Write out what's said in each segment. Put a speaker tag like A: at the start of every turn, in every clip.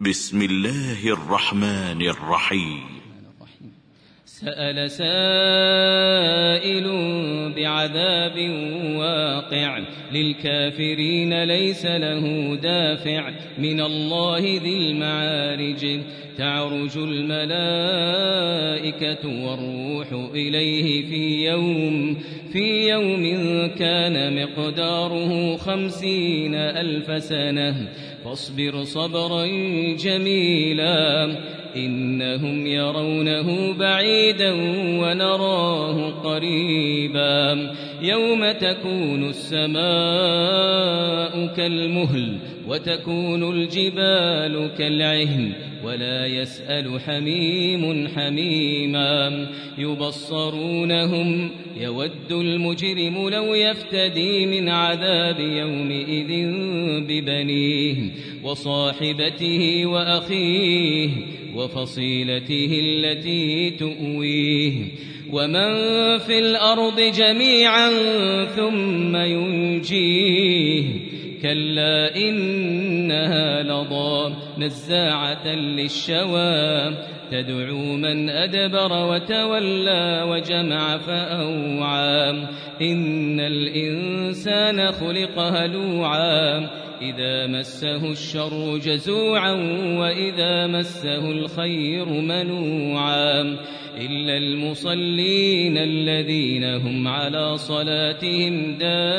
A: بسم الله الرحمن الرحيم.
B: سأل سائل بعذاب واقع للكافرين ليس له دافع من الله ذي المعارج تعرج الملائكة والروح إليه في يوم كان مقداره 50,000 سنة فاصبر صبرا جميلا إنهم يرونه بعيدا ونراه قريبا يوم تكون السماء كالمهل وتكون الجبال كالعهن ولا يسأل حميم حميما يبصرونهم يود المجرم لو يفتدي من عذاب يومئذ ببنيه وصاحبته وأخيه وفصيلته التي تؤويه ومن في الأرض جميعا ثم ينجيه كلا إنها لظى نزاعة للشوى تدعو من أدبر وتولى وجمع فأوعى إن الإنسان خلق هلوعا إذا مسه الشر جزوعا وإذا مسه الخير منوعا إلا المصلين الذين هم على صلاتهم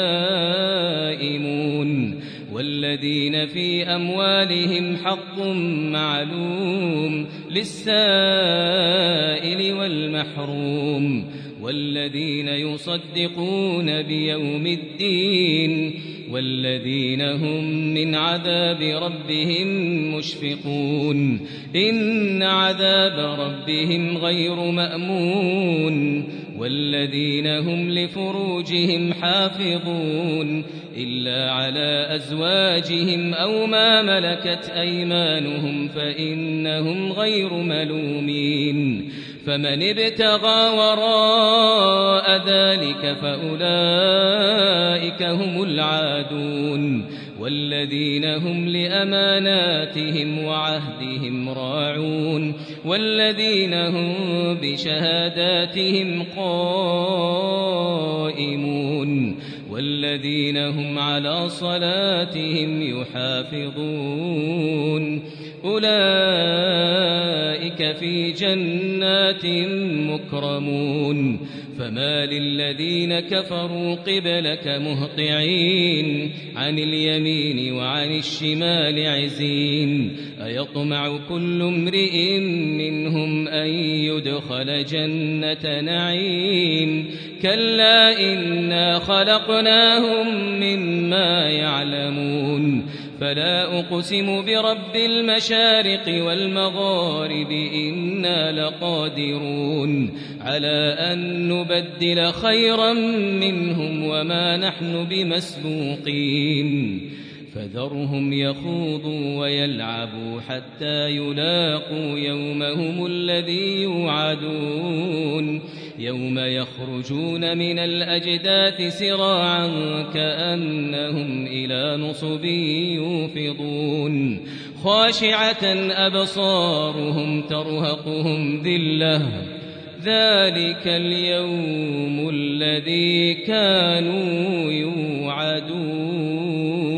B: دائمون والذين في أموالهم حق معلوم للسائل والمحروم والذين يصدقون بيوم الدين والذين هم من عذاب ربهم مشفقون إن عذاب ربهم غير مأمون والذين هم لفروجهم حافظون إلا على أزواجهم أو ما ملكت أيمانهم فإنهم غير ملومين فمن ابتغى وراء ذلك فأولئك هم العادون والذين هم لأماناتهم وعهدهم راعون والذين هم بشهاداتهم قائمون والذين هم على صلاتهم يحافظون أولئك في جنات مكرمون فما للذين كفروا قبلك مهطعين عن اليمين وعن الشمال عزين أيطمع كل امرئ منهم أن يدخل جنة نعيم كلا إنا خلقناهم مما يعلمون فلا أقسم برب المشارق والمغارب إنا لقادرون على أن نبدل خيرا منهم وما نحن بمسبوقين فذرهم يخوضوا ويلعبوا حتى يلاقوا يومهم الذي يوعدون يوم يخرجون من الأجداث سراعا كأنهم إلى نصب يوفضون خاشعة أبصارهم ترهقهم ذلة ذلك اليوم الذي كانوا يوعدون